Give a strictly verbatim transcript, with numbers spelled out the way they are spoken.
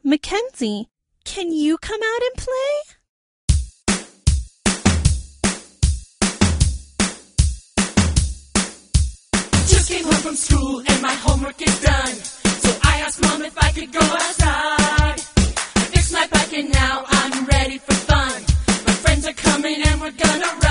Mackenzie, can you come out and play? Just came home from school and my homework is done. So I asked Mom if I could go outside. I fixed my bike and now I'm ready for fun. My friends are coming and we're gonna ride.